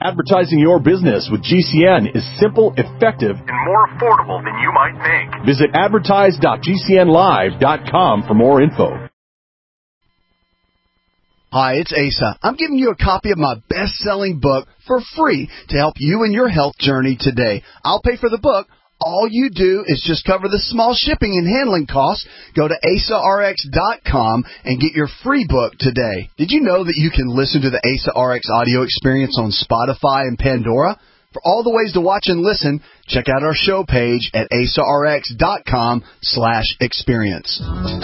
Advertising your business with GCN is simple, effective, and more affordable than you might think. Visit advertise.gcnlive.com for more info. Hi, it's Asa. I'm giving you a copy of my best-selling book for free to help you in your health journey today. I'll pay for the book. All you do is just cover the small shipping and handling costs. Go to AsaRx.com and get your free book today. Did you know that you can listen to the Asa RX audio experience on Spotify and Pandora? For all the ways to watch and listen, check out our show page at AsaRx.com/experience.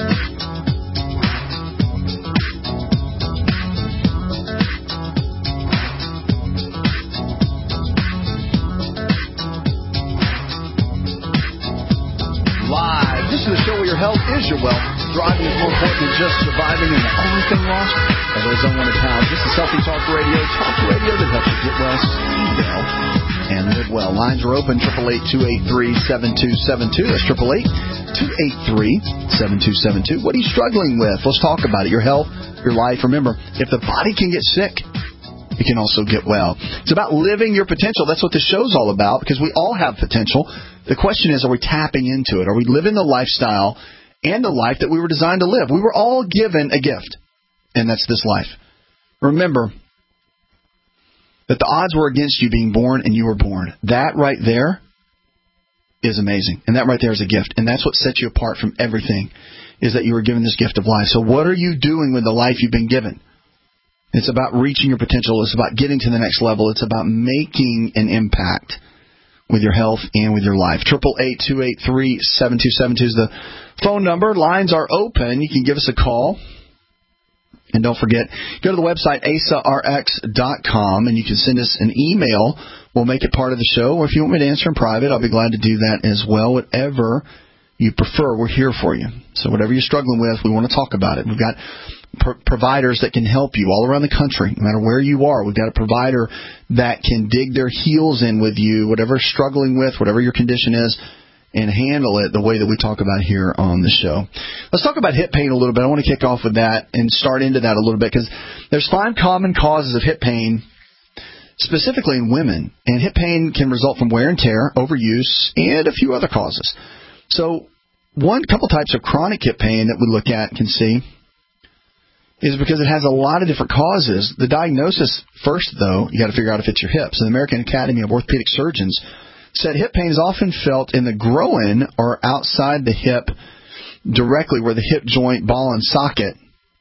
Live. This is the show where your health is your wealth. Thriving is more important than just surviving, and the only thing lost are those unwanted pounds. This is Healthy Talk Radio that helps you get well, see well, and live well. Lines are open, 888-283-7272. That's 888-283-7272. What are you struggling with? Let's talk about it. Your health, your life. Remember, if the body can get sick, you can also get well. It's about living your potential. That's what this show's all about, because we all have potential. The question is, are we tapping into it? Are we living the lifestyle and the life that we were designed to live? We were all given a gift, and that's this life. Remember that the odds were against you being born, and you were born. That right there is amazing, and that right there is a gift, and that's what sets you apart from everything, is that you were given this gift of life. So what are you doing with the life you've been given? It's about reaching your potential. It's about getting to the next level. It's about making an impact with your health and with your life. 888-283-7272 is the phone number. Lines are open. You can give us a call. And don't forget, go to the website, asarx.com, and you can send us an email. We'll make it part of the show. Or if you want me to answer in private, I'll be glad to do that as well. Whatever you prefer, we're here for you. So whatever you're struggling with, we want to talk about it. We've got providers that can help you all around the country, no matter where you are. We've got a provider that can dig their heels in with you, whatever you're struggling with, whatever your condition is, and handle it the way that we talk about here on the show. Let's talk about hip pain a little bit. I want to kick off with that and start into that a little bit, because there's 5 common causes of hip pain, specifically in women. And hip pain can result from wear and tear, overuse, and a few other causes. So couple types of chronic hip pain that we look at can see is because it has a lot of different causes. The diagnosis first, though, you got to figure out if it's your hip. So the American Academy of Orthopedic Surgeons said hip pain is often felt in the groin or outside the hip, directly where the hip joint, ball, and socket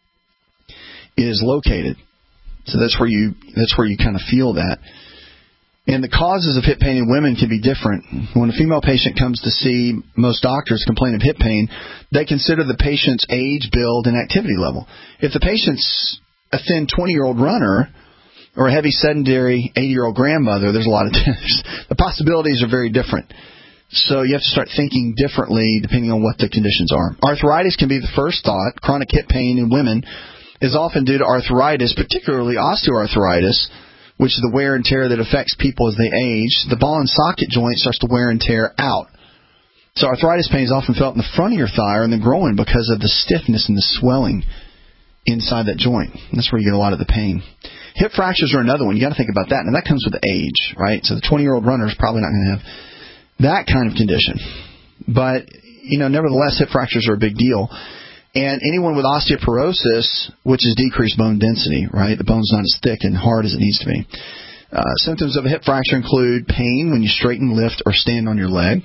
is located. So that's where you kind of feel that. And the causes of hip pain in women can be different. When a female patient comes to see most doctors complain of hip pain, they consider the patient's age, build, and activity level. If the patient's a thin 20-year-old runner or a heavy sedentary 80-year-old grandmother, there's a lot of the possibilities are very different. So you have to start thinking differently depending on what the conditions are. Arthritis can be the first thought. Chronic hip pain in women is often due to arthritis, particularly osteoarthritis, which is the wear and tear that affects people as they age. The ball and socket joint starts to wear and tear out. So arthritis pain is often felt in the front of your thigh or in the groin because of the stiffness and the swelling inside that joint. That's where you get a lot of the pain. Hip fractures are another one. You got to think about that. And that comes with age, right? So the 20-year-old runner is probably not going to have that kind of condition. But, nevertheless, hip fractures are a big deal. And anyone with osteoporosis, which is decreased bone density, right? The bone's not as thick and hard as it needs to be. Symptoms of a hip fracture include pain when you straighten, lift, or stand on your leg.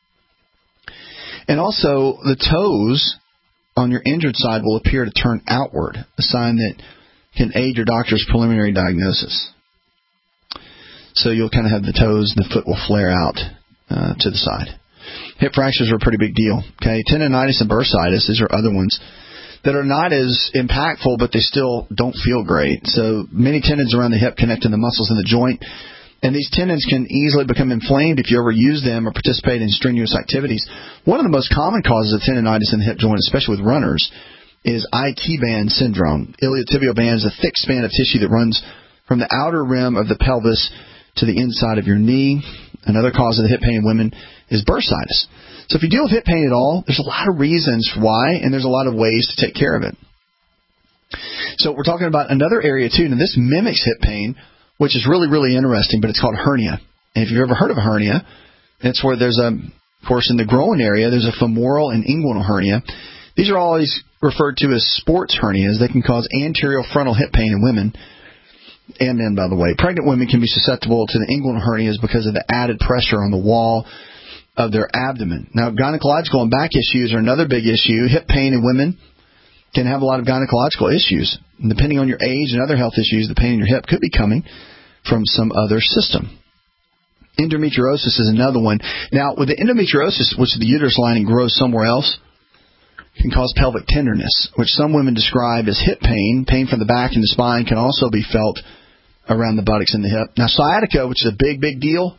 And also, the toes on your injured side will appear to turn outward, a sign that can aid your doctor's preliminary diagnosis. So you'll kind of have the toes, the foot will flare out to the side. Hip fractures are a pretty big deal. Okay, tendonitis and bursitis, these are other ones that are not as impactful, but they still don't feel great. So many tendons around the hip connect to the muscles in the joint, and these tendons can easily become inflamed if you ever use them or participate in strenuous activities. One of the most common causes of tendonitis in the hip joint, especially with runners, is IT band syndrome. Iliotibial band is a thick span of tissue that runs from the outer rim of the pelvis to the inside of your knee. Another cause of the hip pain in women is bursitis. So if you deal with hip pain at all, there's a lot of reasons why, and there's a lot of ways to take care of it. So we're talking about another area, too, and this mimics hip pain, which is really, really interesting, but it's called hernia. And if you've ever heard of a hernia, it's where there's of course, in the groin area, there's a femoral and inguinal hernia. These are always referred to as sports hernias. They can cause anterior frontal hip pain in women and men, by the way. Pregnant women can be susceptible to the inguinal hernias because of the added pressure on the wall of their abdomen. Now, gynecological and back issues are another big issue. Hip pain in women can have a lot of gynecological issues. And depending on your age and other health issues, the pain in your hip could be coming from some other system. Endometriosis is another one. Now, with the endometriosis, which the uterus lining grows somewhere else, can cause pelvic tenderness, which some women describe as hip pain. Pain from the back and the spine can also be felt around the buttocks and the hip. Now, sciatica, which is a big, big deal,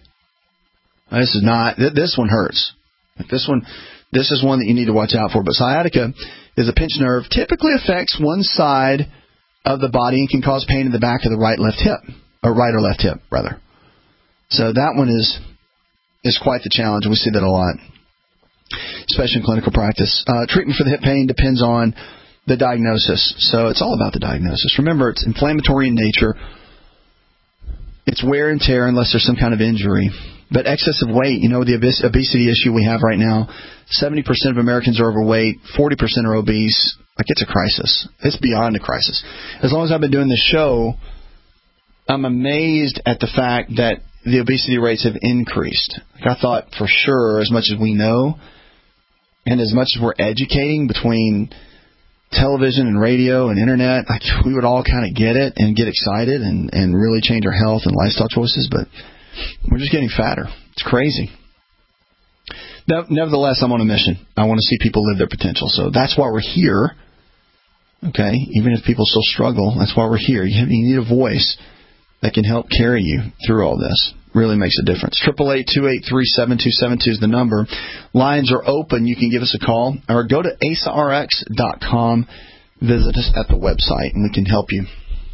this one hurts. This is one that you need to watch out for. But sciatica is a pinched nerve, typically affects one side of the body and can cause pain in the back of the right or left hip, rather. So that one is quite the challenge, and we see that a lot, especially in clinical practice. Treatment for the hip pain depends on the diagnosis. So it's all about the diagnosis. Remember, it's inflammatory in nature. It's wear and tear unless there's some kind of injury. But excessive weight, the obesity issue we have right now, 70% of Americans are overweight, 40% are obese. It's a crisis. It's beyond a crisis. As long as I've been doing this show, I'm amazed at the fact that the obesity rates have increased. I thought for sure, as much as we know, and as much as we're educating between television and radio and internet, we would all kind of get it and get excited and really change our health and lifestyle choices, but we're just getting fatter. It's crazy. Nevertheless, I'm on a mission. I want to see people live their potential, so that's why we're here. Okay, even if people still struggle, that's why we're here. You need a voice that can help carry you through all this. Really makes a difference. 888-283-7272 is the number. Lines are open. You can give us a call or go to asarx.com. Visit us at the website, and we can help you.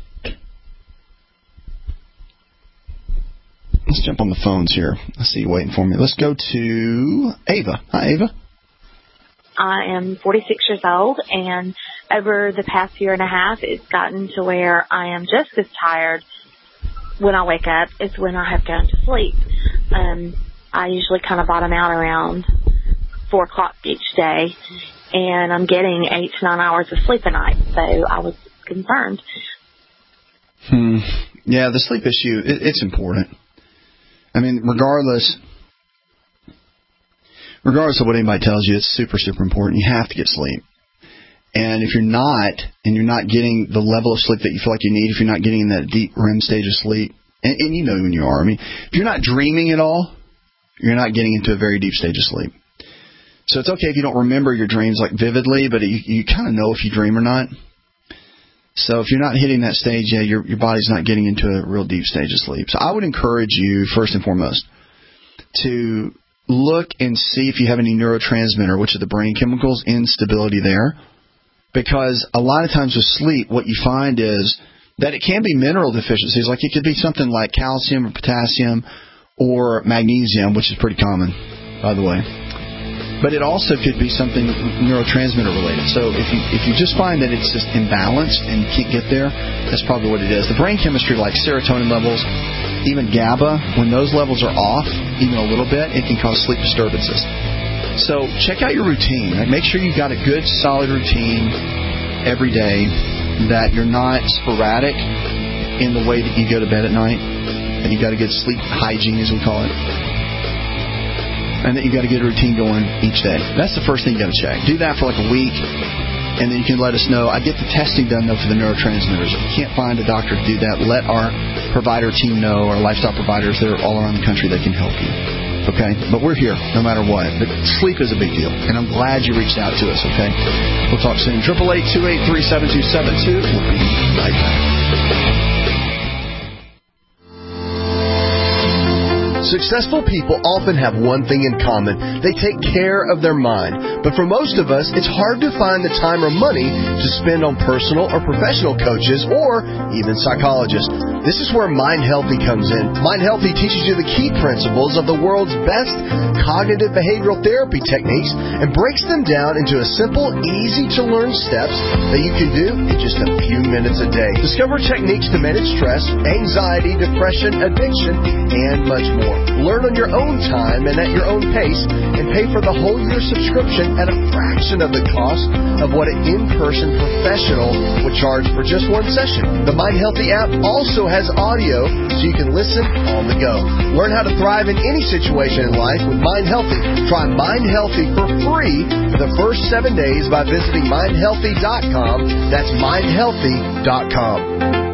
Let's jump on the phones here. I see you waiting for me. Let's go to Ava. Hi, Ava. I am 46 years old, and over the past year and a half, it's gotten to where I am just as tired when I wake up as when I have gone to sleep. I usually kind of bottom out around 4 o'clock each day, and I'm getting 8 to 9 hours of sleep a night, so I was concerned. Yeah, the sleep issue, it's important. I mean, regardless of what anybody tells you, it's super, super important. You have to get sleep. And if you're not getting the level of sleep that you feel like you need, if you're not getting in that deep REM stage of sleep, and you know when you are. I mean, if you're not dreaming at all, you're not getting into a very deep stage of sleep. So it's okay if you don't remember your dreams vividly, but you kind of know if you dream or not. So if you're not hitting that stage yet, your body's not getting into a real deep stage of sleep. So I would encourage you, first and foremost, to look and see if you have any neurotransmitter, which are the brain chemicals, instability there. Because a lot of times with sleep, what you find is that it can be mineral deficiencies. It could be something like calcium or potassium or magnesium, which is pretty common, by the way. But it also could be something neurotransmitter related. So if you just find that it's just imbalanced and you can't get there, that's probably what it is. The brain chemistry, like serotonin levels, even GABA, when those levels are off, even a little bit, it can cause sleep disturbances. So check out your routine. Make sure you've got a good, solid routine every day, that you're not sporadic in the way that you go to bed at night, and you've got a good sleep hygiene, as we call it, and that you've got a good routine going each day. That's the first thing you got to check. Do that for a week, and then you can let us know. I get the testing done, though, for the neurotransmitters. If you can't find a doctor to do that, let our provider team know, our lifestyle providers that are all around the country that can help you. Okay? But we're here no matter what. But sleep is a big deal, and I'm glad you reached out to us, okay? We'll talk soon. 888-283-7272. We'll be right back. Successful people often have one thing in common. They take care of their mind. But for most of us, it's hard to find the time or money to spend on personal or professional coaches or even psychologists. This is where Mind Healthy comes in. Mind Healthy teaches you the key principles of the world's best cognitive behavioral therapy techniques and breaks them down into a simple, easy-to-learn steps that you can do in just a few minutes a day. Discover techniques to manage stress, anxiety, depression, addiction, and much more. Learn on your own time and at your own pace, and pay for the whole year subscription at a fraction of the cost of what an in-person professional would charge for just one session. The Mind Healthy app also has audio so you can listen on the go. Learn how to thrive in any situation in life with Mind Healthy. Try Mind Healthy for free for the first 7 days by visiting mindhealthy.com. That's mindhealthy.com.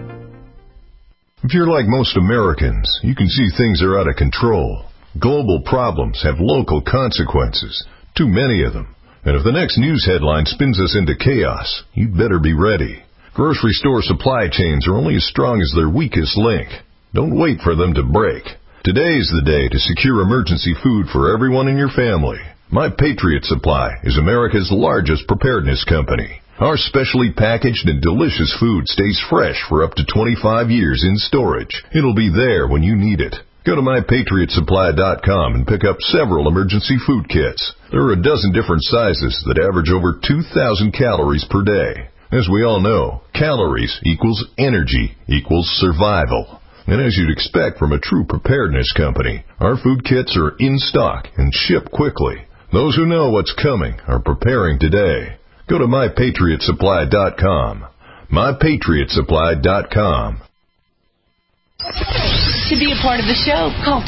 If you're like most Americans, you can see things are out of control. Global problems have local consequences, too many of them. And if the next news headline spins us into chaos, you'd better be ready. Grocery store supply chains are only as strong as their weakest link. Don't wait for them to break. Today's the day to secure emergency food for everyone in your family. My Patriot Supply is America's largest preparedness company. Our specially packaged and delicious food stays fresh for up to 25 years in storage. It'll be there when you need it. Go to MyPatriotSupply.com and pick up several emergency food kits. There are a dozen different sizes that average over 2,000 calories per day. As we all know, calories equals energy equals survival. And as you'd expect from a true preparedness company, our food kits are in stock and ship quickly. Those who know what's coming are preparing today. Go to MyPatriotSupply.com. MyPatriotSupply.com. To be a part of the show, call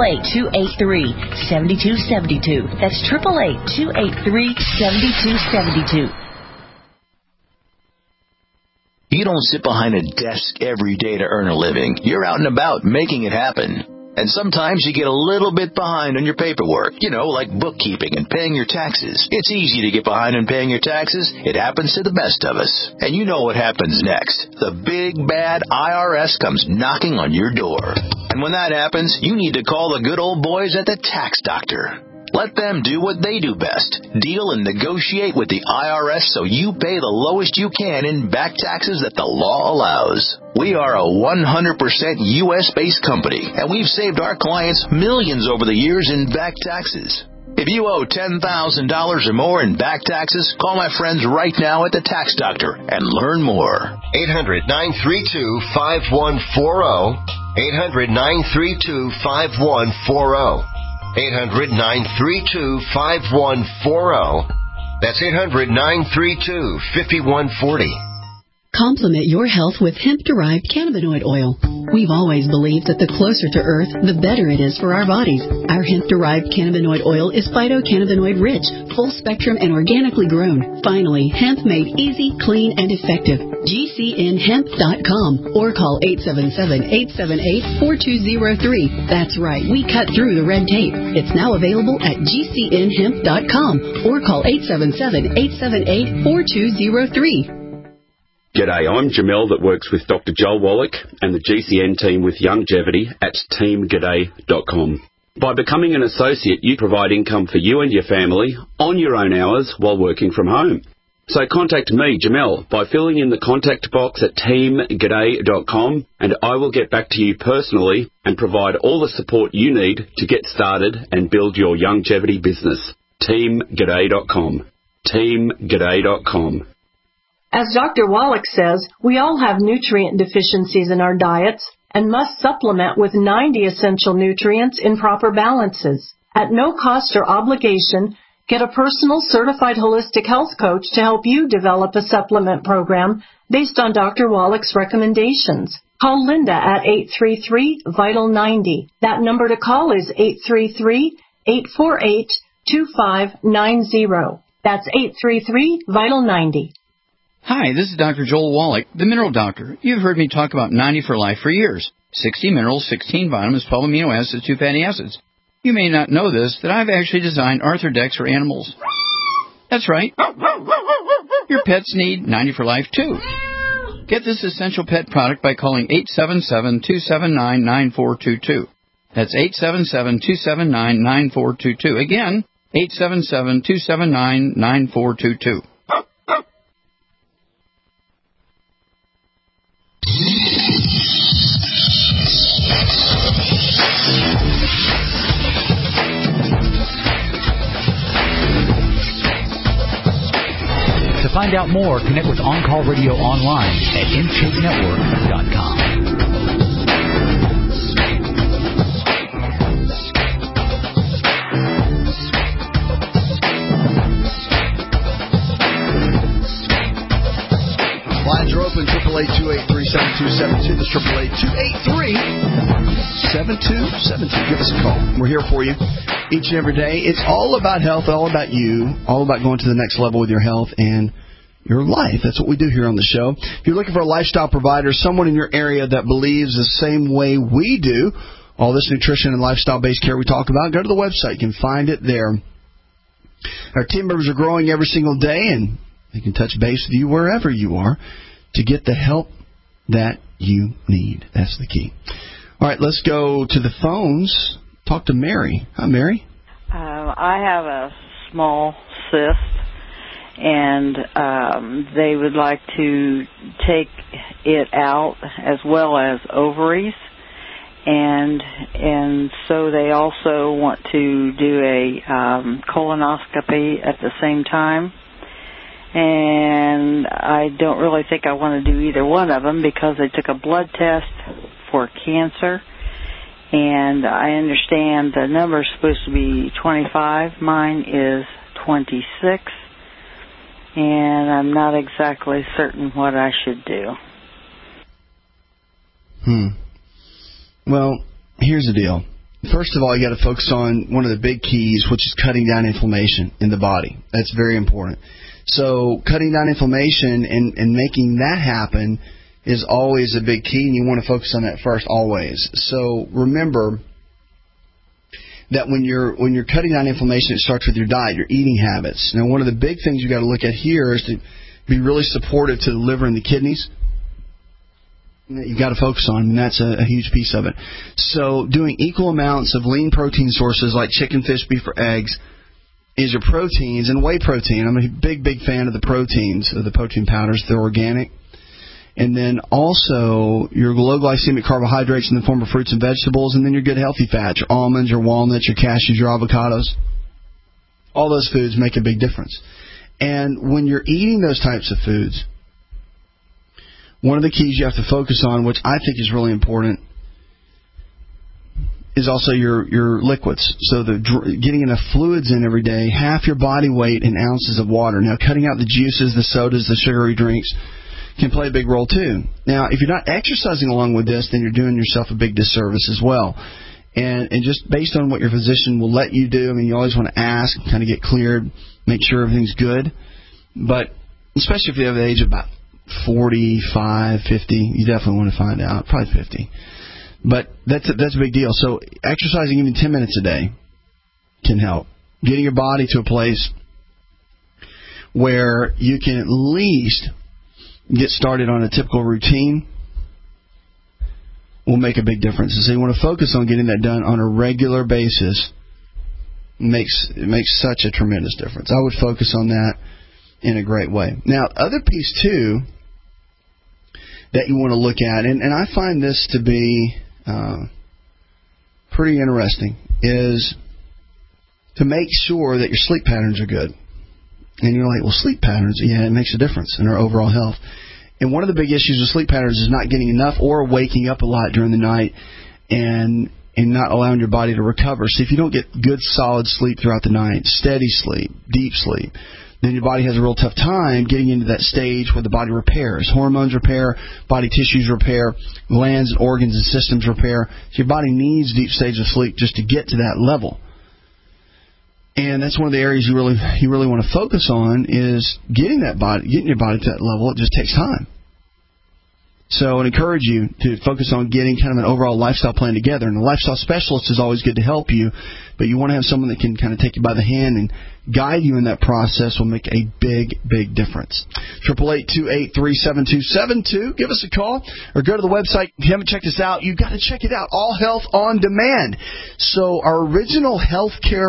888-283-7272. That's 888-283-7272. You don't sit behind a desk every day to earn a living. You're out and about making it happen. And sometimes you get a little bit behind on your paperwork, like bookkeeping and paying your taxes. It's easy to get behind on paying your taxes. It happens to the best of us. And you know what happens next. The big, bad IRS comes knocking on your door. And when that happens, you need to call the good old boys at the Tax Doctor. Let them do what they do best. Deal and negotiate with the IRS so you pay the lowest you can in back taxes that the law allows. We are a 100% U.S.-based company, and we've saved our clients millions over the years in back taxes. If you owe $10,000 or more in back taxes, call my friends right now at the Tax Doctor and learn more. 800-932-5140. 800-932-5140. 800-932-5140. That's 800-932-5140. Complement your health with hemp-derived cannabinoid oil. We've always believed that the closer to Earth, the better it is for our bodies. Our hemp-derived cannabinoid oil is phytocannabinoid-rich, full-spectrum, and organically grown. Finally, hemp made easy, clean, and effective. GCNhemp.com or call 877-878-4203. That's right, we cut through the red tape. It's now available at GCNhemp.com or call 877-878-4203. G'day, I'm Jamel that works with Dr. Joel Wallach and the GCN team with Longevity at teamg'day.com. By becoming an associate, you provide income for you and your family on your own hours while working from home. So contact me, Jamel, by filling in the contact box at teamg'day.com, and I will get back to you personally and provide all the support you need to get started and build your longevity business. teamg'day.com. teamg'day.com. As Dr. Wallach says, we all have nutrient deficiencies in our diets and must supplement with 90 essential nutrients in proper balances. At no cost or obligation, get a personal certified holistic health coach to help you develop a supplement program based on Dr. Wallach's recommendations. Call Linda at 833-VITAL-90. That number to call is 833-848-2590. That's 833-VITAL-90. Hi, this is Dr. Joel Wallach, the Mineral Doctor. You've heard me talk about 90 for Life for years. 60 minerals, 16 vitamins, 12 amino acids, 2 fatty acids. You may not know this, that I've actually designed Arthrodex for animals. That's right. Your pets need 90 for Life, too. Get this essential pet product by calling 877-279-9422. That's 877-279-9422. Again, 877-279-9422. To find out more, connect with On Call Radio online at InShapeNetwork.com. Lines are open, 888-283-7272. That's 888-283-7272. Give us a call. We're here for you each and every day. It's all about health, all about you, all about going to the next level with your health and your life. That's what we do here on the show. If you're looking for a lifestyle provider, someone in your area that believes the same way we do, all this nutrition and lifestyle-based care we talk about, go to the website. You can find it there. Our team members are growing every single day, and they can touch base with you wherever you are to get the help that you need. That's the key. All right, let's go to the phones. Talk to Mary. Hi, Mary. I have a small cyst, and they would like to take it out as well as ovaries. And so they also want to do a colonoscopy at the same time. And I don't really think I want to do either one of them because they took a blood test for cancer. And I understand the number is supposed to be 25. Mine is 26. And I'm not exactly certain what I should do. Well, here's the deal. First of all, you got to focus on one of the big keys, which is cutting down inflammation in the body. That's very important. So cutting down inflammation and making that happen is always a big key, and you want to focus on that first always. So remember that when you're cutting down inflammation, it starts with your diet, your eating habits. Now, one of the big things you got to look at here is to be really supportive to the liver and the kidneys. You got to focus on, and that's a huge piece of it. So doing equal amounts of lean protein sources like chicken, fish, beef, or eggs is your proteins, and whey protein. I'm a big fan of the proteins, of the protein powders. They're organic. And then also your low glycemic carbohydrates in the form of fruits and vegetables, and then your good healthy fats, your almonds, your walnuts, your cashews, your avocados. All those foods make a big difference. And when you're eating those types of foods, one of the keys you have to focus on, which I think is really important, is also your liquids. So getting enough fluids in every day, half your body weight in ounces of water. Now, cutting out the juices, the sodas, the sugary drinks can play a big role too. Now, if you're not exercising along with this, then you're doing yourself a big disservice as well. And just based on what your physician will let you do, I mean, you always want to ask, kind of get cleared, make sure everything's good. But especially if you have the age of about 45, 50, you definitely want to find out. Probably 50. But that's a big deal. So exercising even 10 minutes a day can help. Getting your body to a place where you can at least get started on a typical routine will make a big difference. And so you want to focus on getting that done on a regular basis. It makes such a tremendous difference. I would focus on that in a great way. Now, other piece, too, that you want to look at, and I find this to be pretty interesting, is to make sure that your sleep patterns are good. And you're like, well, sleep patterns, yeah, it makes a difference in our overall health. And one of the big issues with sleep patterns is not getting enough or waking up a lot during the night and not allowing your body to recover. So if you don't get good, solid sleep throughout the night, steady sleep, deep sleep, then your body has a real tough time getting into that stage where the body repairs. Hormones repair, body tissues repair, glands and organs and systems repair. So your body needs deep stages of sleep just to get to that level. And that's one of the areas you really want to focus on is getting your body to that level. It just takes time. So I encourage you to focus on getting kind of an overall lifestyle plan together. And a lifestyle specialist is always good to help you, but you want to have someone that can kind of take you by the hand and guide you in that process will make a big, big difference. 888-283-7272. Give us a call or go to the website. If you haven't checked us out, you've got to check it out. All Health on Demand. So our original healthcare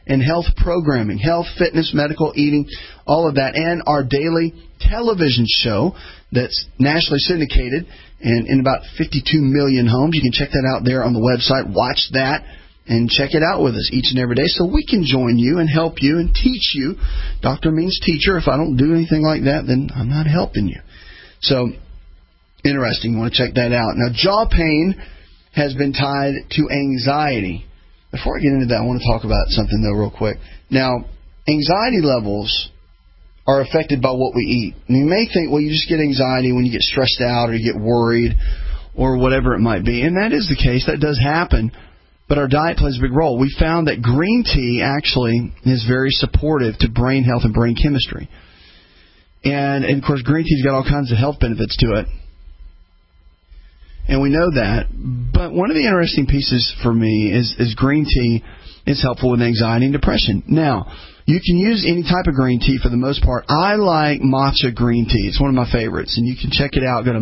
and health programming, health, fitness, medical, eating, all of that, and our daily television show that's nationally syndicated and in about 52 million homes. You can check that out there on the website. Watch that and check it out with us each and every day so we can join you and help you and teach you. Doctor means teacher. If I don't do anything like that, then I'm not helping you. So, interesting. You want to check that out. Now, jaw pain has been tied to anxiety. Before I get into that, I want to talk about something, though, real quick. Now, anxiety levels are affected by what we eat. And you may think, well, you just get anxiety when you get stressed out or you get worried or whatever it might be. And that is the case. That does happen. But our diet plays a big role. We found that green tea actually is very supportive to brain health and brain chemistry. And of course, green tea's got all kinds of health benefits to it. And we know that. But one of the interesting pieces for me is green tea is helpful with anxiety and depression. Now, you can use any type of green tea for the most part. I like matcha green tea. It's one of my favorites. And you can check it out. Go to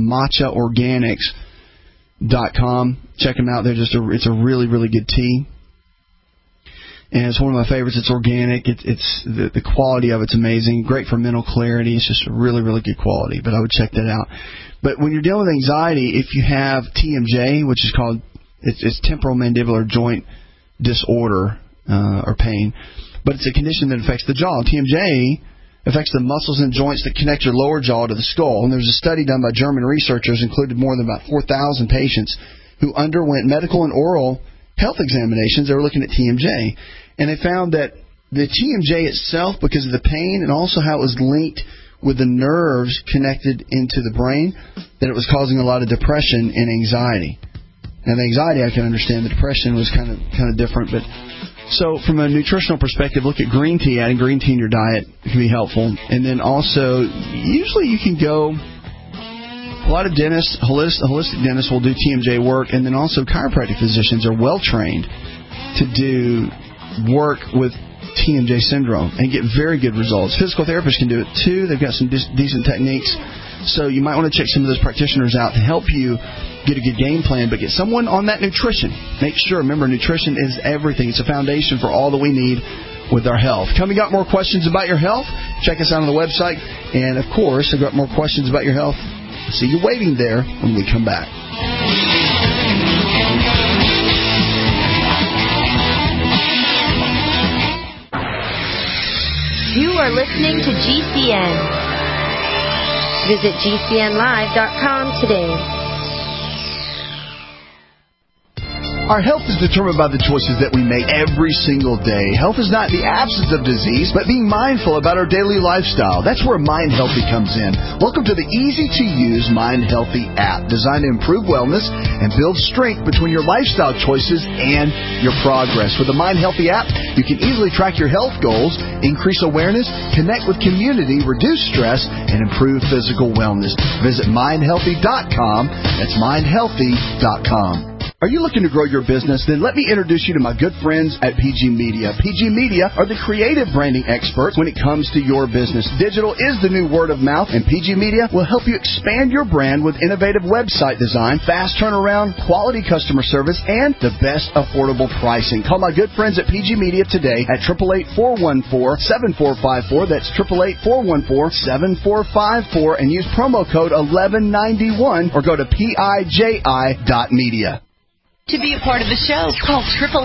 matchaorganics.com. Check them out. It's a really, really good tea. And it's one of my favorites. It's organic. It's the quality of it's amazing. Great for mental clarity. It's just really, really good quality. But I would check that out. But when you're dealing with anxiety, if you have TMJ, which is called it's temporomandibular joint disorder or pain, but it's a condition that affects the jaw. TMJ affects the muscles and joints that connect your lower jaw to the skull. And there's a study done by German researchers, included more than about 4,000 patients who underwent medical and oral health examinations. They were looking at TMJ. And they found that the TMJ itself, because of the pain and also how it was linked with the nerves connected into the brain, that it was causing a lot of depression and anxiety. Now, the anxiety I can understand. The depression was kind of different. But so from a nutritional perspective, look at green tea. Adding green tea in your diet can be helpful. And then also, usually you can go. A lot of dentists, holistic dentists will do TMJ work, and then also chiropractic physicians are well trained to do work with TMJ syndrome and get very good results. Physical therapists can do it too. They've got some decent techniques. So you might want to check some of those practitioners out to help you get a good game plan, but get someone on that nutrition. Make sure, remember, nutrition is everything. It's a foundation for all that we need with our health. Coming up, more questions about your health. Check us out on the website. And, of course, I've got more questions about your health. See you waiting there when we come back. You are listening to GCN. Visit GCNlive.com today. Our health is determined by the choices that we make every single day. Health is not the absence of disease, but being mindful about our daily lifestyle. That's where Mind Healthy comes in. Welcome to the easy-to-use Mind Healthy app, designed to improve wellness and build strength between your lifestyle choices and your progress. With the Mind Healthy app, you can easily track your health goals, increase awareness, connect with community, reduce stress, and improve physical wellness. Visit mindhealthy.com. That's mindhealthy.com. Are you looking to grow your business? Then let me introduce you to my good friends at PG Media. PG Media are the creative branding experts when it comes to your business. Digital is the new word of mouth, and PG Media will help you expand your brand with innovative website design, fast turnaround, quality customer service, and the best affordable pricing. Call my good friends at PG Media today at 888-414-7454. That's 888-414-7454, and use promo code 1191 or go to PIJI.media. To be a part of the show, call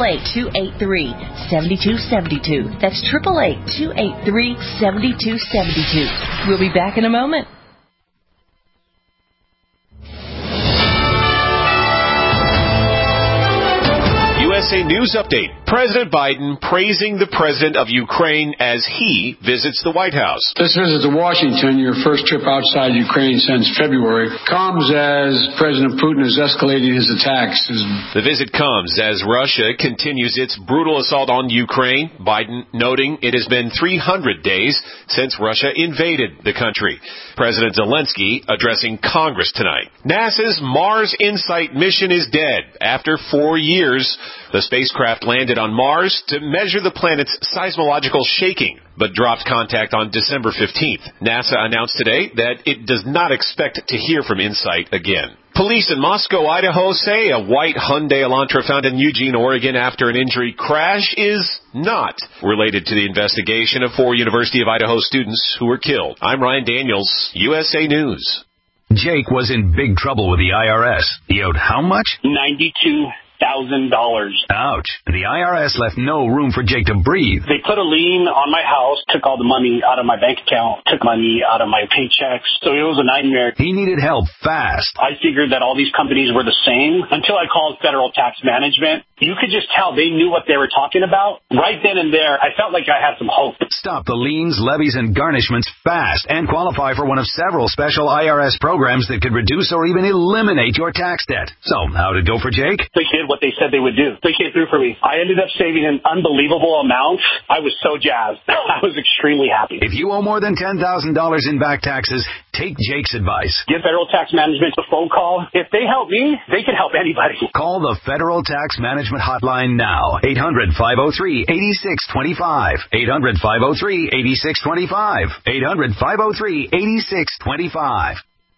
888-283-7272. That's 888-283-7272. We'll be back in a moment. USA News Update. President Biden praising the president of Ukraine as he visits the White House. This visit to Washington, your first trip outside Ukraine since February, comes as President Putin is escalating his attacks. The visit comes as Russia continues its brutal assault on Ukraine. Biden noting it has been 300 days since Russia invaded the country. President Zelensky addressing Congress tonight. NASA's Mars InSight mission is dead after 4 years. The The spacecraft landed on Mars to measure the planet's seismological shaking, but dropped contact on December 15th. NASA announced today that it does not expect to hear from InSight again. Police in Moscow, Idaho say a white Hyundai Elantra found in Eugene, Oregon after an injury crash is not related to the investigation of 4 University of Idaho students who were killed. I'm Ryan Daniels, USA News. Jake was in big trouble with the IRS. He owed how much? $92,000. Ouch. The IRS left no room for Jake to breathe. They put a lien on my house, took all the money out of my bank account, took money out of my paychecks. So it was a nightmare. He needed help fast. I figured that all these companies were the same until I called Federal Tax Management. You could just tell they knew what they were talking about. Right then and there, I felt like I had some hope. Stop the liens, levies, and garnishments fast and qualify for one of several special IRS programs that could reduce or even eliminate your tax debt. So, how'd it go for Jake? They did what they said they would do. They came through for me. I ended up saving an unbelievable amount. I was so jazzed. I was extremely happy. If you owe more than $10,000 in back taxes, take Jake's advice. Give Federal Tax Management a phone call. If they help me, they can help anybody. Call the Federal Tax Management Hotline now. 800-503-8625. 800-503-8625. 800-503-8625.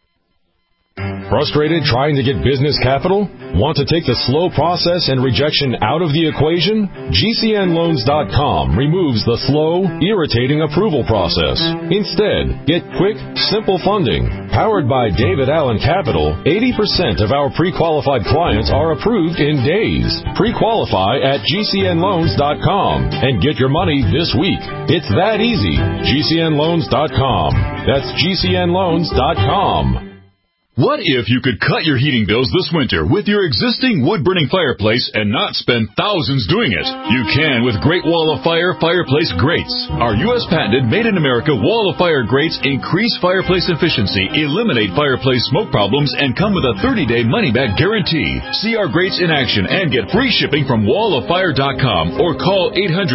Frustrated trying to get business capital? Want to take the slow process and rejection out of the equation? GCNloans.com removes the slow, irritating approval process. Instead, get quick, simple funding. Powered by David Allen Capital, 80% of our pre-qualified clients are approved in days. Pre-qualify at GCNloans.com and get your money this week. It's that easy. GCNloans.com. That's GCNloans.com. What if you could cut your heating bills this winter with your existing wood-burning fireplace and not spend thousands doing it? You can with Great Wall of Fire fireplace grates. Our U.S. patented made-in-America Wall of Fire grates increase fireplace efficiency, eliminate fireplace smoke problems, and come with a 30-day money-back guarantee. See our grates in action and get free shipping from walloffire.com or call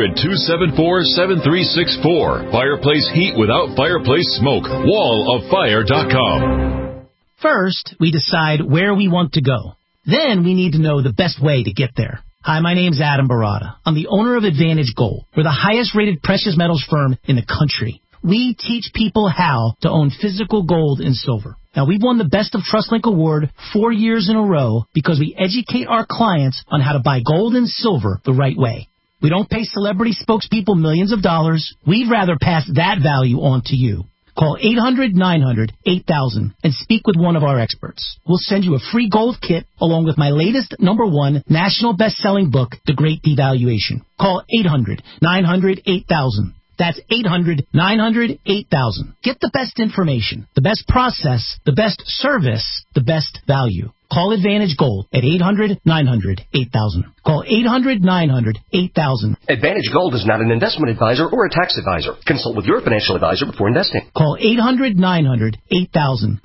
800-274-7364. Fireplace heat without fireplace smoke. walloffire.com. First, we decide where we want to go. Then we need to know the best way to get there. Hi, my name's Adam Barada. I'm the owner of Advantage Gold. We're the highest-rated precious metals firm in the country. We teach people how to own physical gold and silver. Now, we've won the Best of TrustLink Award 4 years in a row because we educate our clients on how to buy gold and silver the right way. We don't pay celebrity spokespeople millions of dollars. We'd rather pass that value on to you. Call 800-900-8000 and speak with one of our experts. We'll send you a free gold kit along with my latest #1 national best-selling book, The Great Devaluation. Call 800-900-8000. That's 800-900-8000. Get the best information, the best process, the best service, the best value. Call Advantage Gold at 800-900-8000. Call 800-900-8000. Advantage Gold is not an investment advisor or a tax advisor. Consult with your financial advisor before investing. Call 800-900-8000.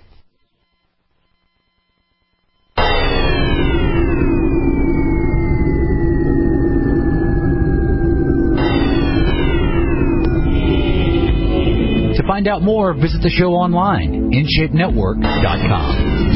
To find out more, visit the show online, InShapeNetwork.com.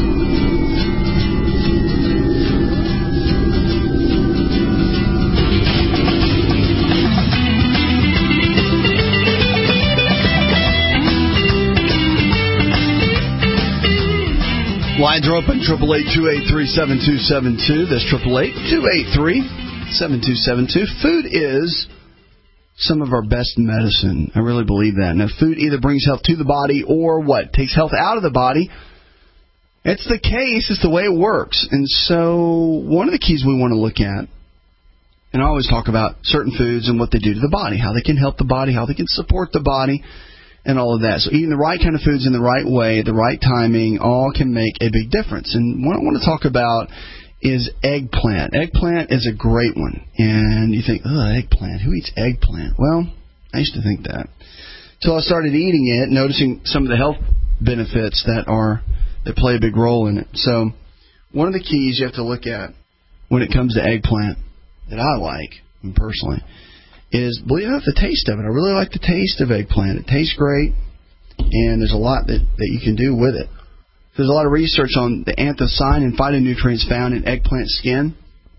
Lines are open, 888-283-7272. That's 888-283-7272. Food is some of our best medicine. I really believe that. Now, food either brings health to the body or what? Takes health out of the body. It's the case. It's the way it works. And so one of the keys we want to look at, and I always talk about certain foods and what they do to the body, how they can help the body, how they can support the body, and all of that. So eating the right kind of foods in the right way, the right timing, all can make a big difference. And what I want to talk about is eggplant. Eggplant is a great one. And you think, eggplant, who eats eggplant? Well, I used to think that. Until I started eating it, noticing some of the health benefits that play a big role in it. So one of the keys you have to look at when it comes to eggplant that I like, personally, is, believe it or not, the taste of it. I really like the taste of eggplant. It tastes great, and there's a lot that you can do with it. There's a lot of research on the anthocyanin and phytonutrients found in eggplant skin.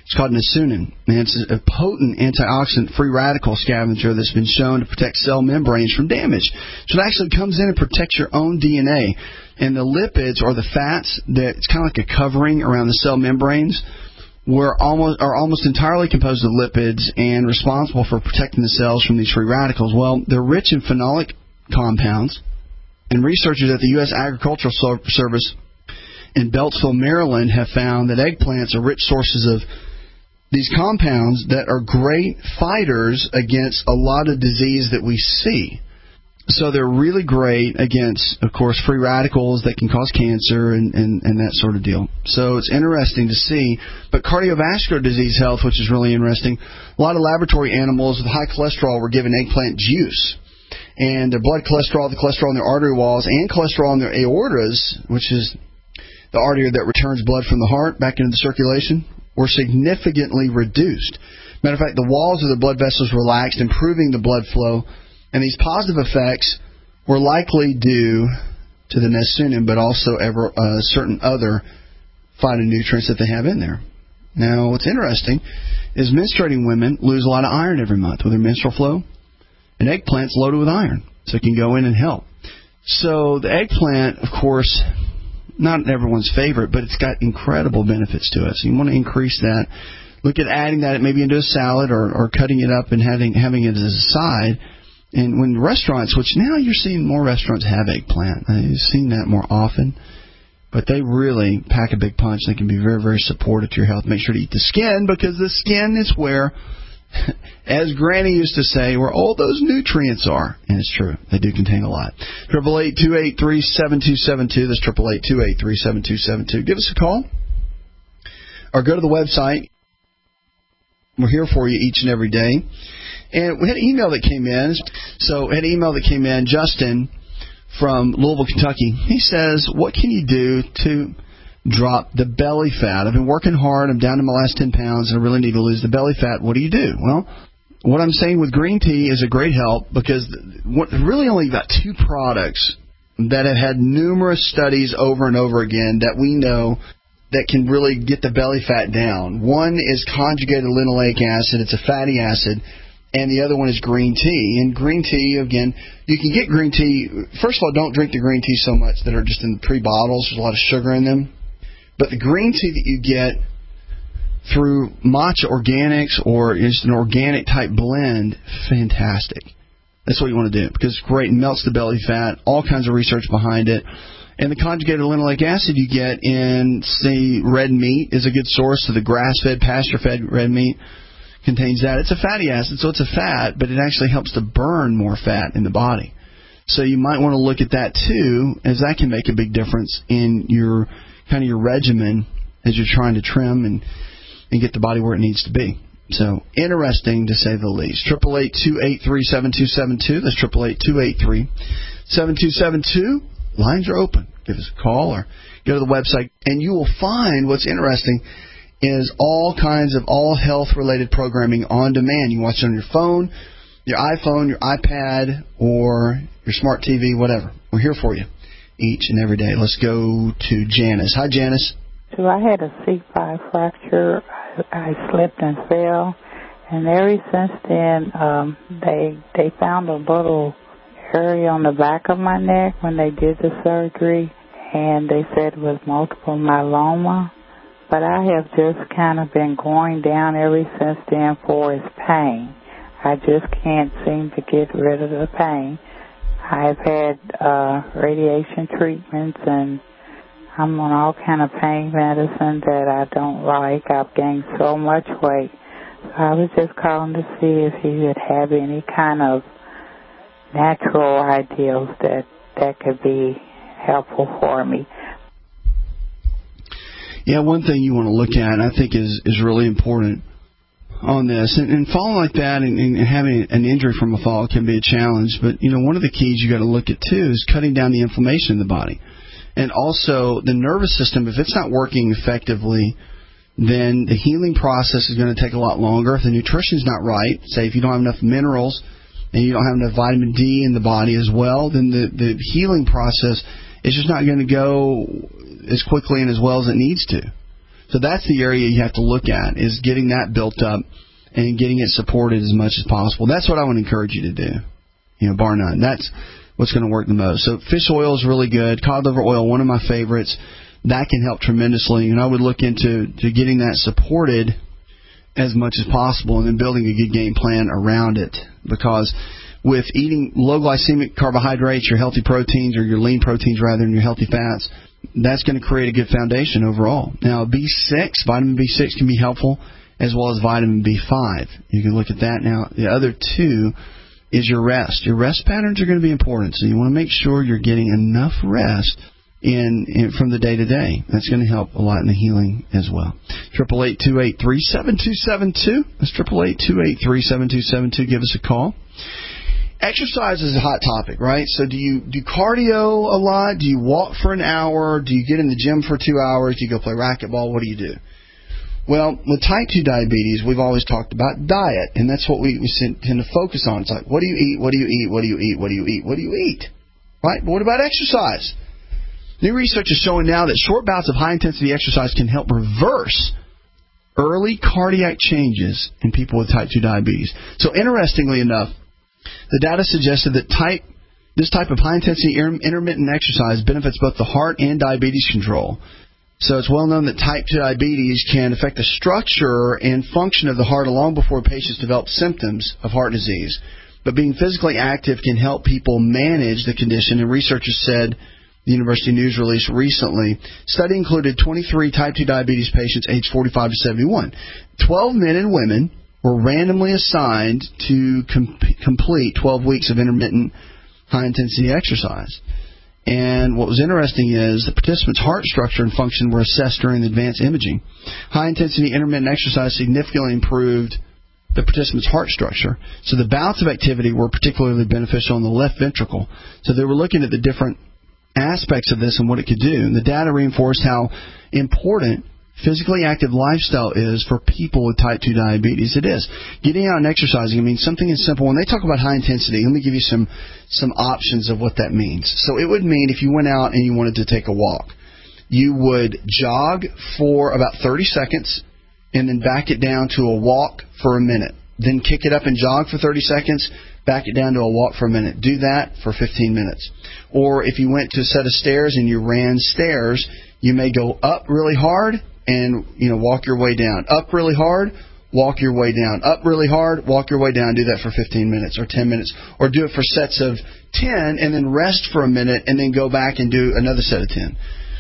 It's called Nasunin, and it's a potent antioxidant free radical scavenger that's been shown to protect cell membranes from damage. So it actually comes in and protects your own DNA. And the lipids, or the fats, that it's kind of like a covering around the cell membranes, are almost entirely composed of lipids and responsible for protecting the cells from these free radicals. Well, they're rich in phenolic compounds, and researchers at the U.S. Agricultural Service in Beltsville, Maryland, have found that eggplants are rich sources of these compounds that are great fighters against a lot of disease that we see. So they're really great against, of course, free radicals that can cause cancer and that sort of deal. So it's interesting to see. But cardiovascular disease health, which is really interesting, a lot of laboratory animals with high cholesterol were given eggplant juice. And their blood cholesterol, the cholesterol in their artery walls, and cholesterol in their aortas, which is the artery that returns blood from the heart back into the circulation, were significantly reduced. Matter of fact, the walls of the blood vessels relaxed, improving the blood flow. And these positive effects were likely due to the Nasunin, but also certain other phytonutrients that they have in there. Now, what's interesting is menstruating women lose a lot of iron every month with their menstrual flow. And eggplant's loaded with iron, so it can go in and help. So the eggplant, of course, not everyone's favorite, but it's got incredible benefits to us. You want to increase that. Look at adding that maybe into a salad or cutting it up and having it as a side. And when restaurants, which now you're seeing more restaurants have eggplant. I've seen that more often. But they really pack a big punch. They can be very, very supportive to your health. Make sure to eat the skin, because the skin is where, as Granny used to say, where all those nutrients are. And it's true. They do contain a lot. 888-283-7272. That's 888-283-7272. Give us a call. Or go to the website. We're here for you each and every day. And we had an email that came in. Justin from Louisville, Kentucky. He says, what can you do to drop the belly fat? I've been working hard. I'm down to my last 10 pounds, and I really need to lose the belly fat. What do you do? Well, what I'm saying with green tea is a great help, because really only got 2 products that have had numerous studies over and over again that we know that can really get the belly fat down. One is conjugated linoleic acid. It's a fatty acid. And the other one is green tea. And green tea, again, you can get green tea. First of all, don't drink the green tea so much that are just in pre-bottles. There's a lot of sugar in them. But the green tea that you get through Matcha Organics or just an organic type blend, fantastic. That's what you want to do, because it's great. It melts the belly fat. All kinds of research behind it. And the conjugated linoleic acid you get in, say, red meat is a good source. So the grass-fed, pasture-fed red meat contains that. It's a fatty acid, so it's a fat, but it actually helps to burn more fat in the body. So you might want to look at that too, as that can make a big difference in your kind of your regimen as you're trying to trim and get the body where it needs to be. So interesting to say the least. 888-283-7272. That's 888-283-7272. Lines are open. Give us a call or go to the website, and you will find what's interesting is all kinds of all health-related programming on demand. You can watch it on your phone, your iPhone, your iPad, or your smart TV, whatever. We're here for you each and every day. Let's go to Janice. Hi, Janice. So I had a C5 fracture. I slipped and fell, and ever since then, they found a little area on the back of my neck when they did the surgery, and they said it was multiple myeloma. But I have just kind of been going down ever since then for its pain. I just can't seem to get rid of the pain. I've had radiation treatments, and I'm on all kind of pain medicine that I don't like. I've gained so much weight. So I was just calling to see if you would have any kind of natural ideals that could be helpful for me. Yeah, one thing you want to look at, and I think is really important on this, and falling like that and having an injury from a fall can be a challenge, but one of the keys you got to look at too is cutting down the inflammation in the body. And also the nervous system, if it's not working effectively, then the healing process is going to take a lot longer. If the nutrition's not right, say if you don't have enough minerals and you don't have enough vitamin D in the body as well, then the healing process is just not going to go as quickly and as well as it needs to. So that's the area you have to look at, is getting that built up and getting it supported as much as possible. That's what I want to encourage you to do, bar none. That's what's going to work the most. So fish oil is really good. Cod liver oil, one of my favorites. That can help tremendously, and I would look into getting that supported as much as possible and then building a good game plan around it, because with eating low glycemic carbohydrates, your healthy proteins, or your lean proteins rather than your healthy fats, that's going to create a good foundation overall. Now, vitamin B6 can be helpful, as well as vitamin B5. You can look at that. Now, the other two is your rest. Your rest patterns are going to be important, so you want to make sure you're getting enough rest from the day to day. That's going to help a lot in the healing as well. 888-283-7272. That's 888-283-7272. Give us a call. Exercise is a hot topic, right? So do you do cardio a lot? Do you walk for an hour? Do you get in the gym for 2 hours? Do you go play racquetball? What do you do? Well, with type 2 diabetes, we've always talked about diet, and that's what we tend to focus on. It's like, what do you eat? What do you eat? What do you eat? What do you eat? What do you eat? Right? But what about exercise? New research is showing now that short bouts of high-intensity exercise can help reverse early cardiac changes in people with type 2 diabetes. So interestingly enough, the data suggested that this type of high-intensity intermittent exercise benefits both the heart and diabetes control. So it's well known that type 2 diabetes can affect the structure and function of the heart long before patients develop symptoms of heart disease. But being physically active can help people manage the condition, and researchers said, the University News release recently, study included 23 type 2 diabetes patients aged 45 to 71. 12 men and women were randomly assigned to complete 12 weeks of intermittent high-intensity exercise. And what was interesting is the participants' heart structure and function were assessed during the advanced imaging. High-intensity intermittent exercise significantly improved the participants' heart structure. So the bouts of activity were particularly beneficial in the left ventricle. So they were looking at the different aspects of this and what it could do. And the data reinforced how important physically active lifestyle is for people with type 2 diabetes. It is. Getting out and exercising, something as simple. When they talk about high intensity, let me give you some options of what that means. So it would mean if you went out and you wanted to take a walk, you would jog for about 30 seconds and then back it down to a walk for a minute. Then kick it up and jog for 30 seconds, back it down to a walk for a minute. Do that for 15 minutes. Or if you went to a set of stairs and you ran stairs, you may go up really hard and walk your way down. Up really hard, walk your way down. Up really hard, walk your way down. Do that for 15 minutes or 10 minutes. Or do it for sets of 10 and then rest for a minute and then go back and do another set of 10.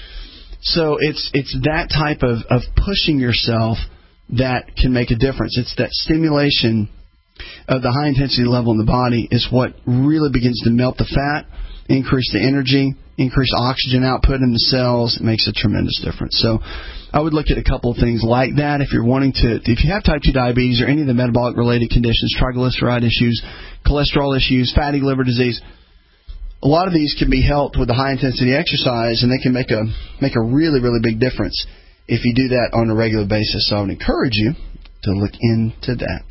So it's that type of pushing yourself that can make a difference. It's that stimulation of the high intensity level in the body is what really begins to melt the fat, increase the energy, increase oxygen output in the cells. It makes a tremendous difference. So I would look at a couple of things like that if you're wanting to. If you have type 2 diabetes or any of the metabolic related conditions, triglyceride issues, cholesterol issues, fatty liver disease, a lot of these can be helped with the high intensity exercise, and they can make a really, really big difference if you do that on a regular basis. So I would encourage you to look into that.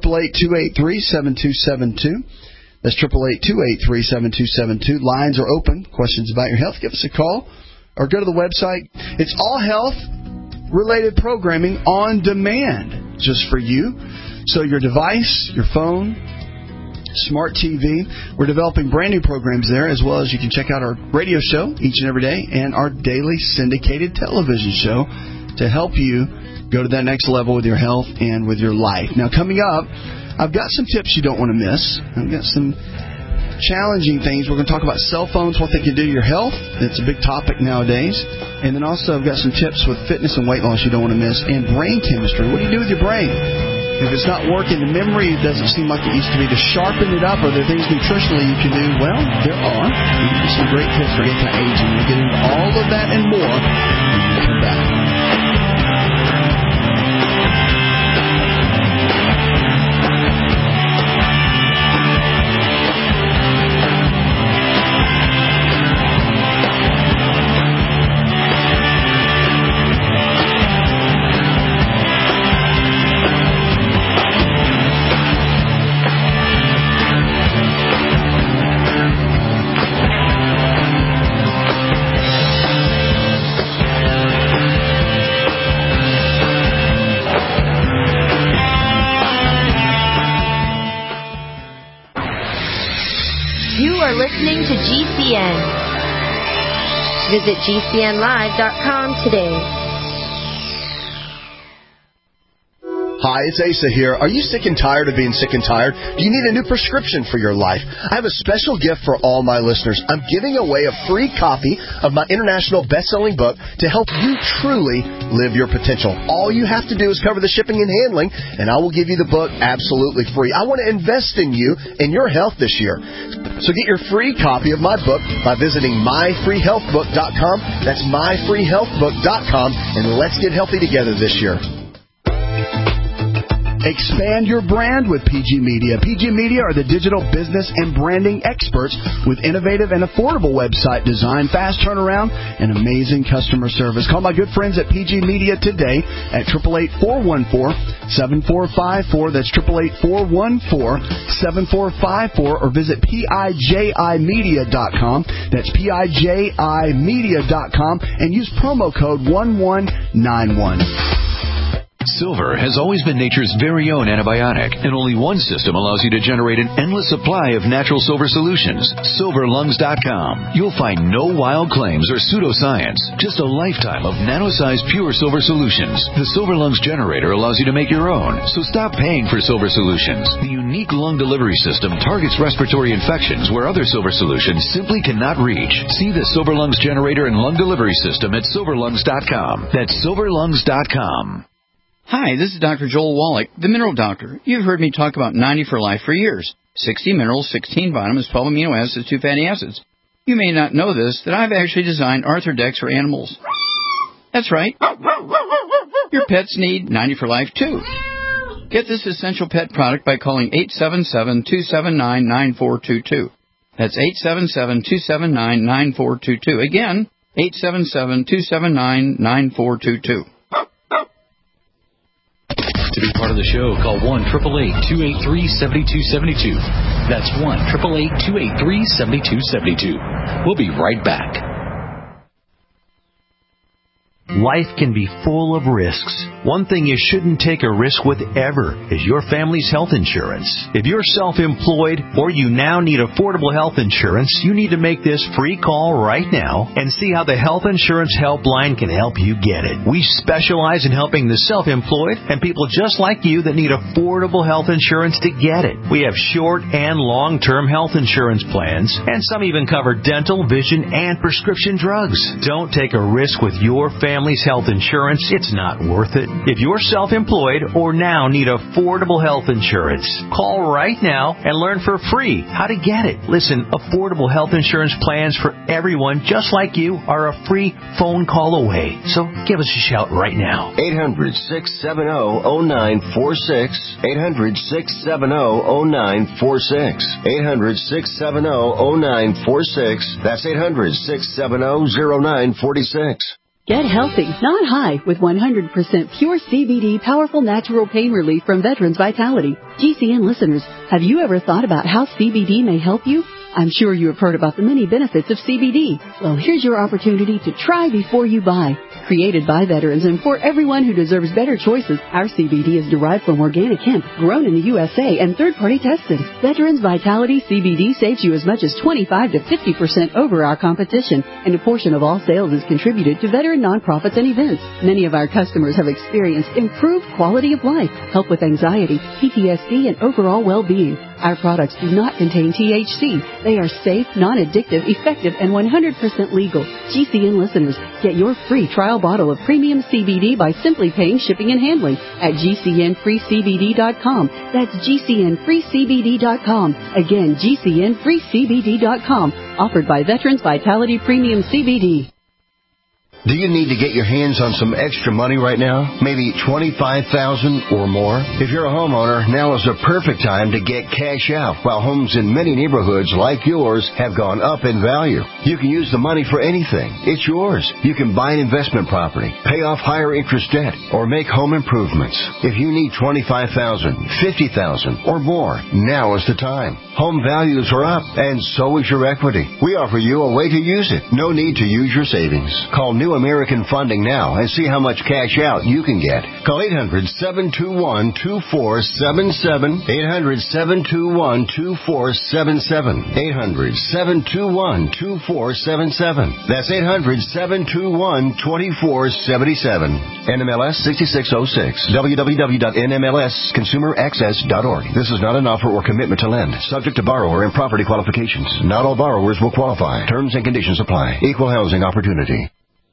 888-283-7272. That's 888-283-7272. Lines are open. Questions about your health, give us a call or go to the website. It's all health-related programming on demand just for you. So your device, your phone, smart TV, we're developing brand new programs there, as well as you can check out our radio show each and every day and our daily syndicated television show to help you go to that next level with your health and with your life. Now, coming up, I've got some tips you don't want to miss. I've got some challenging things. We're going to talk about cell phones, what they can do to your health. It's a big topic nowadays. And then also I've got some tips with fitness and weight loss you don't want to miss, and brain chemistry. What do you do with your brain? If it's not working, the memory doesn't seem like it used to be. To sharpen it up, are there things nutritionally you can do? Well, there are. There's some great tips for anti-aging. We'll get into all of that and more when we come back. listening to GCN. Visit GCNlive.com today. Hi, it's Asa here. Are you sick and tired of being sick and tired? Do you need a new prescription for your life? I have a special gift for all my listeners. I'm giving away a free copy of my international best-selling book to help you truly live your potential. All you have to do is cover the shipping and handling, and I will give you the book absolutely free. I want to invest in you and your health this year. So get your free copy of my book by visiting myfreehealthbook.com. That's myfreehealthbook.com, and let's get healthy together this year. Expand your brand with PG Media. PG Media are the digital business and branding experts with innovative and affordable website design, fast turnaround, and amazing customer service. Call my good friends at PG Media today at 888-414-7454. That's 888-414-7454, or visit PIJImedia.com. That's PIJImedia.com, and use promo code 1191. Silver has always been nature's very own antibiotic, and only one system allows you to generate an endless supply of natural silver solutions. SilverLungs.com. You'll find no wild claims or pseudoscience, just a lifetime of nano-sized pure silver solutions. The Silver Lungs generator allows you to make your own, so stop paying for silver solutions. The unique lung delivery system targets respiratory infections where other silver solutions simply cannot reach. See the Silver Lungs generator and lung delivery system at SilverLungs.com. That's SilverLungs.com. Hi, this is Dr. Joel Wallach, the Mineral Doctor. You've heard me talk about 90 for Life for years. 60 minerals, 16 vitamins, 12 amino acids, 2 fatty acids. You may not know this, that I've actually designed Arthrodex for animals. That's right. Your pets need 90 for Life, too. Get this essential pet product by calling 877-279-9422. That's 877-279-9422. Again, 877-279-9422. To be part of the show, call 1-888-283-7272. That's 1-888-283-7272. We'll be right back. Life can be full of risks. One thing you shouldn't take a risk with ever is your family's health insurance. If you're self-employed or you now need affordable health insurance, you need to make this free call right now and see how the Health Insurance Helpline can help you get it. We specialize in helping the self-employed and people just like you that need affordable health insurance to get it. We have short and long-term health insurance plans, and some even cover dental, vision, and prescription drugs. Don't take a risk with your family's health insurance. It's not worth it. If you're self-employed or now need affordable health insurance, call right now and learn for free how to get it. Listen, affordable health insurance plans for everyone just like you are a free phone call away. So give us a shout right now. 800-670-0946. 800-670-0946. 800-670-0946. That's 800-670-0946. Get healthy, not high, with 100% pure CBD powerful natural pain relief from Veterans Vitality. GCN listeners, have you ever thought about how CBD may help you? I'm sure you have heard about the many benefits of CBD. Well, here's your opportunity to try before you buy. Created by veterans and for everyone who deserves better choices, our CBD is derived from organic hemp, grown in the USA, and third-party tested. Veterans Vitality CBD saves you as much as 25 to 50% over our competition, and a portion of all sales is contributed to veteran nonprofits and events. Many of our customers have experienced improved quality of life, help with anxiety, PTSD, and overall well-being. Our products do not contain THC. They are safe, non-addictive, effective, and 100% legal. GCN listeners, get your free trial bottle of premium CBD by simply paying shipping and handling at GCNFreeCBD.com. That's GCNFreeCBD.com. Again, GCNFreeCBD.com. Offered by Veterans Vitality Premium CBD. Do you need to get your hands on some extra money right now? Maybe $25,000 or more? If you're a homeowner, now is the perfect time to get cash out while homes in many neighborhoods like yours have gone up in value. You can use the money for anything. It's yours. You can buy an investment property, pay off higher interest debt, or make home improvements. If you need $25,000, $50,000 or more, now is the time. Home values are up, and so is your equity. We offer you a way to use it. No need to use your savings. Call New New American Funding now and see how much cash out you can get. Call 800-721-2477. 800-721-2477. 800-721-2477. That's 800-721-2477. NMLS 6606. www.nmlsconsumeraccess.org. This is not an offer or commitment to lend. Subject to borrower and property qualifications. Not all borrowers will qualify. Terms and conditions apply. Equal housing opportunity.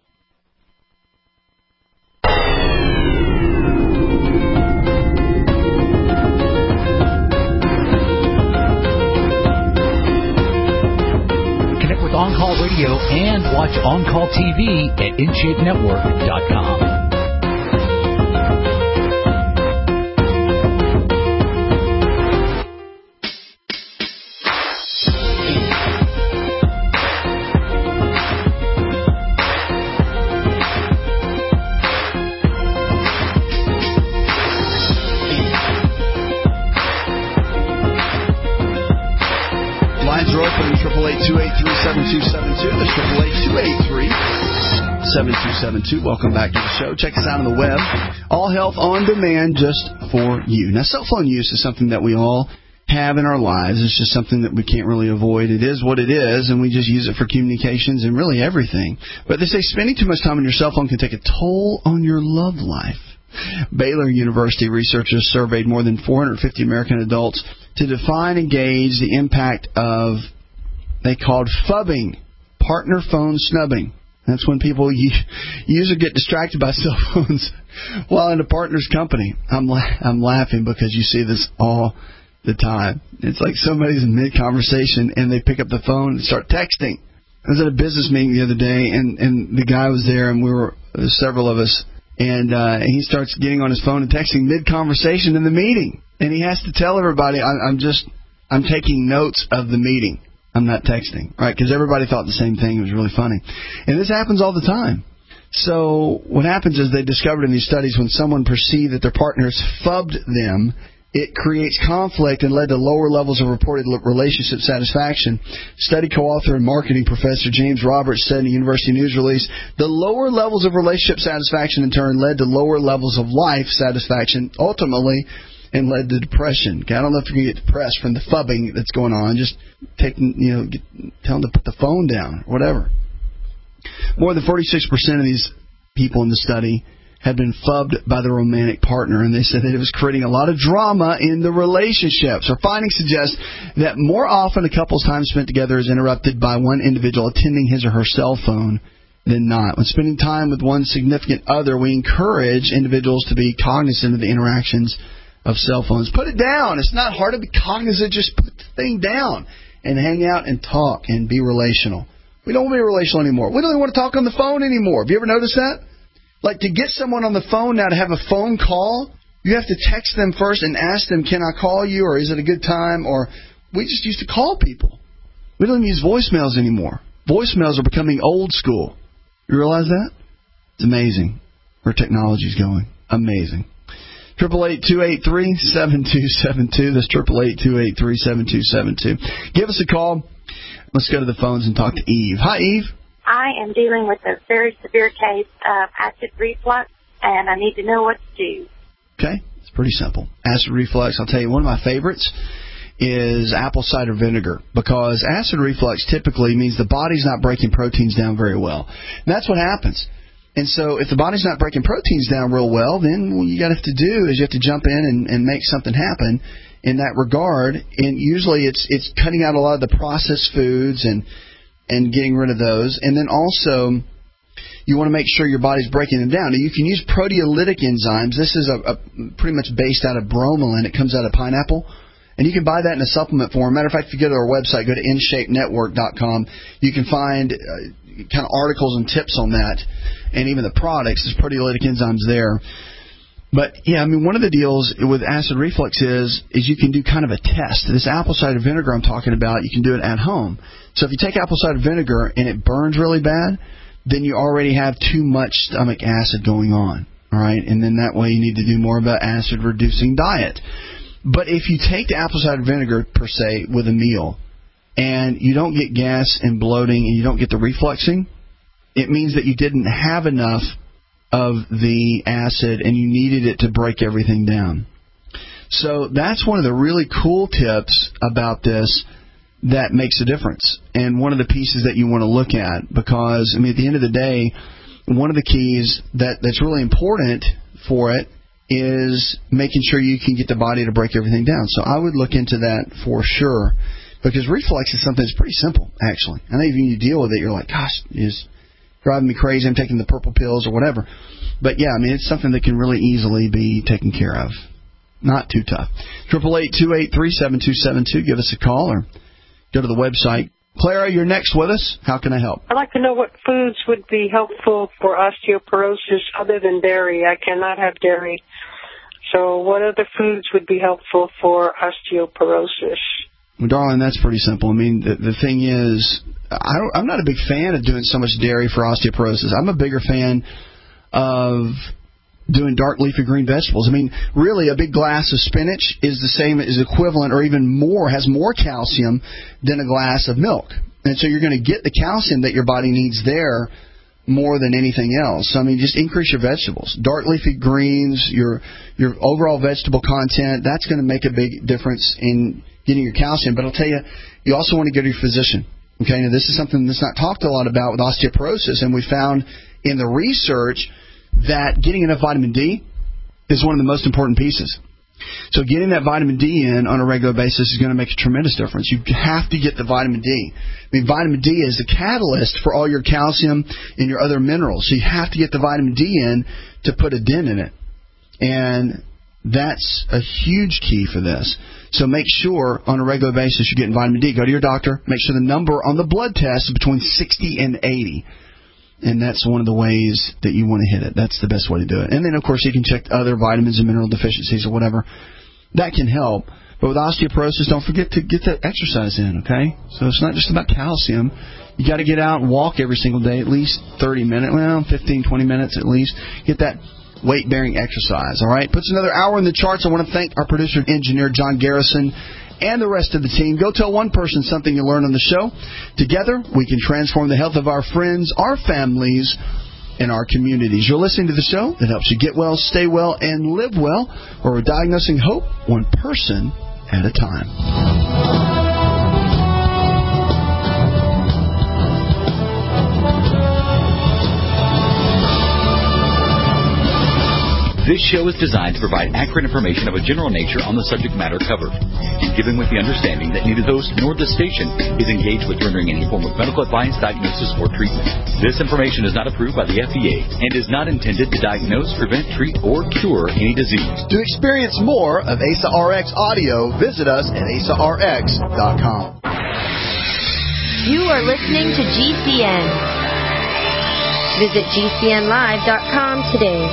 Connect with On Call Radio and watch On Call TV at InShapeNetwork.com. Lines are open, 888-283-7272. That's 888-283-7272. Welcome back to the show. Check us out on the web. All Health on Demand just for you. Now, cell phone use is something that we all have in our lives. It's just something that we can't really avoid. It is what it is, and we just use it for communications and really everything. But they say spending too much time on your cell phone can take a toll on your love life. Baylor University researchers surveyed more than 450 American adults to define and gauge the impact of, they called phubbing, partner phone snubbing. That's when people usually get distracted by cell phones while in a partner's company. I'm laughing because you see this all the time. It's like somebody's in mid-conversation and they pick up the phone and start texting. I was at a business meeting the other day and the guy was there and there was several of us. And he starts getting on his phone and texting mid-conversation in the meeting. And he has to tell everybody, I'm taking notes of the meeting. I'm not texting, right? Because everybody thought the same thing. It was really funny. And this happens all the time. So what happens is they discovered in these studies when someone perceived that their partners phubbed them, it creates conflict and led to lower levels of reported relationship satisfaction. Study co-author and marketing professor James Roberts said in a university news release, the lower levels of relationship satisfaction in turn led to lower levels of life satisfaction, ultimately, and led to depression. Okay, I don't know if you can get depressed from the phubbing that's going on. Just tell them to put the phone down, whatever. More than 46% of these people in the study had been phubbed by their romantic partner, and they said that it was creating a lot of drama in the relationships. Our findings suggest that more often a couple's time spent together is interrupted by one individual attending his or her cell phone than not. When spending time with one significant other, we encourage individuals to be cognizant of the interactions of cell phones. Put it down. It's not hard to be cognizant. Just put the thing down and hang out and talk and be relational. We don't want to be relational anymore. We don't even want to talk on the phone anymore. Have you ever noticed that? Like, to get someone on the phone now, to have a phone call, you have to text them first and ask them, can I call you, or is it a good time? Or we just used to call people. We don't even use voicemails anymore. Voicemails are becoming old school. You realize that? It's amazing where technology's going. Amazing. 888-283-7272. That's 888-283-7272. Give us a call. Let's go to the phones and talk to Eve. Hi, Eve. I am dealing with a very severe case of acid reflux, and I need to know what to do. Okay, it's pretty simple. Acid reflux, I'll tell you, one of my favorites is apple cider vinegar, because acid reflux typically means the body's not breaking proteins down very well. And that's what happens. And so if the body's not breaking proteins down real well, then what you got to have to do is you have to jump in and make something happen in that regard. And usually it's cutting out a lot of the processed foods and getting rid of those. And then also, you want to make sure your body's breaking them down. Now, you can use proteolytic enzymes. This is a pretty much based out of bromelain. It comes out of pineapple. And you can buy that in a supplement form. Matter of fact, if you go to our website, go to InShapeNetwork.com, you can find kind of articles and tips on that, and even the products. There's proteolytic enzymes there. But, yeah, I mean, one of the deals with acid reflux is you can do kind of a test. This apple cider vinegar I'm talking about, you can do it at home. So if you take apple cider vinegar and it burns really bad, then you already have too much stomach acid going on, all right? And then that way you need to do more of an acid-reducing diet. But if you take the apple cider vinegar, per se, with a meal, and you don't get gas and bloating and you don't get the refluxing, it means that you didn't have enough of the acid and you needed it to break everything down. So that's one of the really cool tips about this that makes a difference, and one of the pieces that you want to look at, because, I mean, at the end of the day, one of the keys that's really important for it is making sure you can get the body to break everything down. So I would look into that for sure, because reflux is something that's pretty simple, actually. I know even you deal with it, you're like, gosh, it's driving me crazy, I'm taking the purple pills or whatever. But, yeah, I mean, it's something that can really easily be taken care of. Not too tough. 888-283-7272. Give us a call or go to the website. Clara, you're next with us. How can I help? I'd like to know what foods would be helpful for osteoporosis other than dairy. I cannot have dairy. So what other foods would be helpful for osteoporosis? Well, darling, that's pretty simple. I mean, the thing is, I'm not a big fan of doing so much dairy for osteoporosis. I'm a bigger fan of doing dark leafy green vegetables. I mean, really, a big glass of spinach is the same, is equivalent or even more, has more calcium than a glass of milk. And so you're going to get the calcium that your body needs there more than anything else. So, I mean, just increase your vegetables. Dark leafy greens, your overall vegetable content, that's going to make a big difference in getting your calcium. But I'll tell you, you also want to go to your physician. Okay, now this is something that's not talked a lot about with osteoporosis, and we found in the research that getting enough vitamin D is one of the most important pieces. So getting that vitamin D in on a regular basis is going to make a tremendous difference. You have to get the vitamin D. I mean, vitamin D is the catalyst for all your calcium and your other minerals. So you have to get the vitamin D in to put a dent in it. And that's a huge key for this. So make sure on a regular basis you're getting vitamin D. Go to your doctor. Make sure the number on the blood test is between 60 and 80. And that's one of the ways that you want to hit it. That's the best way to do it. And then, of course, you can check other vitamins and mineral deficiencies or whatever. That can help. But with osteoporosis, don't forget to get that exercise in, okay? So it's not just about calcium. You got to get out and walk every single day, at least 30 minutes, well, 15, 20 minutes at least. Get that weight-bearing exercise, all right? Puts another hour in the charts. I want to thank our producer and engineer, John Garrison, and the rest of the team. Go tell one person something you learned on the show. Together, we can transform the health of our friends, our families, and our communities. You're listening to the show that helps you get well, stay well, and live well, where we're diagnosing hope one person at a time. This show is designed to provide accurate information of a general nature on the subject matter covered, and given with the understanding that neither the host nor the station is engaged with rendering any form of medical advice, diagnosis, or treatment. This information is not approved by the FDA and is not intended to diagnose, prevent, treat, or cure any disease. To experience more of ASA RX audio, visit us at asarx.com. You are listening to GCN. Visit GCNlive.com today.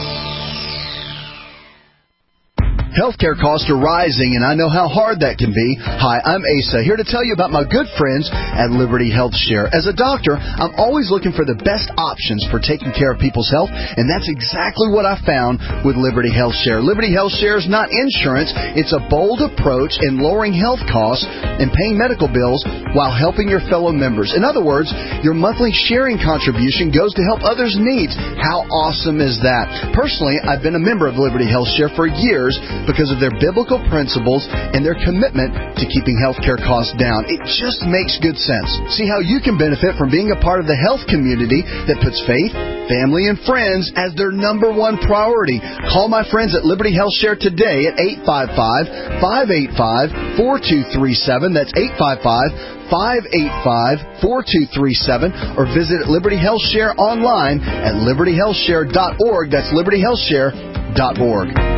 Healthcare costs are rising, and I know how hard that can be. Hi, I'm Asa, here to tell you about my good friends at Liberty Health Share. As a doctor, I'm always looking for the best options for taking care of people's health, and that's exactly what I found with Liberty Health Share. Liberty Health Share is not insurance. It's a bold approach in lowering health costs and paying medical bills while helping your fellow members. In other words, your monthly sharing contribution goes to help others' needs. How awesome is that? Personally, I've been a member of Liberty Health Share for years, because of their biblical principles and their commitment to keeping healthcare costs down. It just makes good sense. See how you can benefit from being a part of the health community that puts faith, family, and friends as their number one priority. Call my friends at Liberty Health Share today at 855-585-4237. That's 855-585-4237. Or visit Liberty Health Share online at libertyhealthshare.org. That's libertyhealthshare.org.